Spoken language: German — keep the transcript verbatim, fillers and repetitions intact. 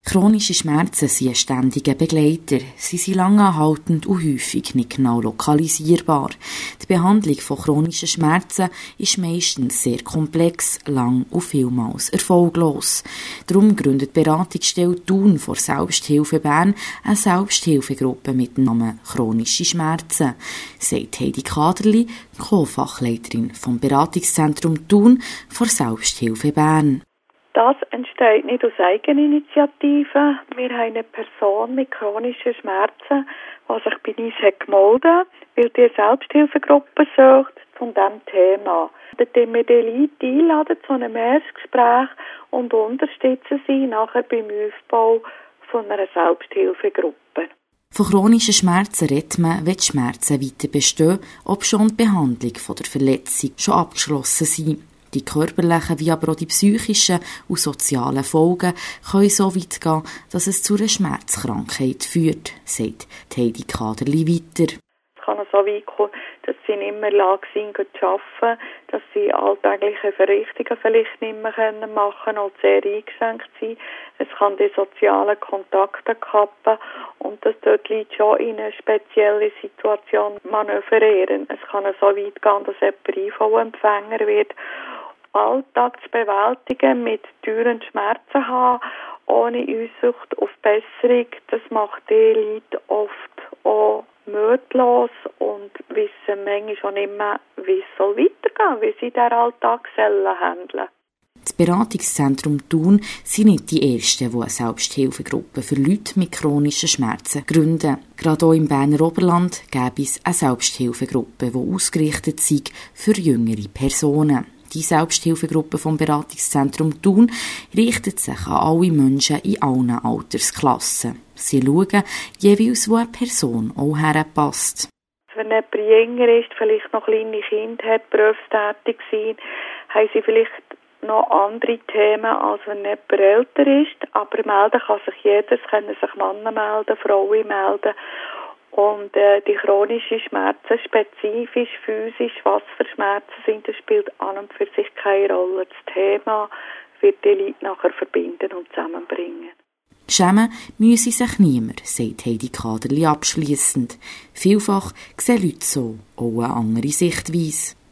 Chronische Schmerzen sind ein ständiger Begleiter. Sie sind langanhaltend und häufig nicht genau lokalisierbar. Die Behandlung von chronischen Schmerzen ist meistens sehr komplex, lang und vielmals erfolglos. Darum gründet die Beratungsstelle Thun vor Selbsthilfe Bern eine Selbsthilfegruppe mit dem Namen Chronische Schmerzen, sagt Heidi Kaderli, Co-Fachleiterin vom Beratungszentrum Thun vor Selbsthilfe Bern. Das entsteht nicht aus Eigeninitiative. Wir haben eine Person mit chronischen Schmerzen, die sich bei uns hat gemeldet, weil die Selbsthilfegruppe sucht zu diesem Thema. Indem wir die Leute einladen zu einem Erstgespräch und unterstützen sie nachher beim Aufbau von einer Selbsthilfegruppe. Von chronischen Schmerzen redet man, wenn die Schmerzen weiter bestehen, ob schon die Behandlung von der Verletzung schon abgeschlossen sind. Die körperlichen wie aber auch die psychischen und sozialen Folgen können so weit gehen, dass es zu einer Schmerzkrankheit führt, sagt Heidi Kaderli weiter. Es kann so weit kommen, dass sie nicht mehr in der Lage sind, zu arbeiten, dass sie alltägliche Verrichtungen vielleicht nicht mehr machen können oder sehr eingeschränkt sind. Es kann die sozialen Kontakte kappen und dass dort Leute schon in eine spezielle Situation manövrieren. Es kann so weit gehen, dass jemand I V-Empfänger wird. Alltag zu bewältigen, mit teuren Schmerzen haben, ohne Aussicht auf Besserung, das macht die Leute oft auch mühelos und wissen manchmal schon nicht mehr, wie es soll weitergehen, wie sie den Alltag handeln sollen. Das Beratungszentrum Thun sind nicht die Ersten, die eine Selbsthilfegruppe für Leute mit chronischen Schmerzen gründen. Gerade auch im Berner Oberland gäbe es eine Selbsthilfegruppe, die ausgerichtet ist für jüngere Personen. Die Selbsthilfegruppe vom Beratungszentrum Thun richtet sich an alle Menschen in allen Altersklassen. Sie schauen jeweils, wo eine Person auch herpasst. Wenn jemand jünger ist, vielleicht noch kleine Kinder hat, berufstätig sind, haben sie vielleicht noch andere Themen, als wenn jemand älter ist. Aber melden kann sich jeder, es können sich Männer melden, Frauen melden. Und äh, die chronischen Schmerzen, spezifisch, physisch, was für Schmerzen sind, das spielt an und für sich keine Rolle. Das Thema wird die Leute nachher verbinden und zusammenbringen. Schämen müsse sich niemand, sagt Heidi Kaderli abschliessend. Vielfach sehen Leute so auch eine andere Sichtweise.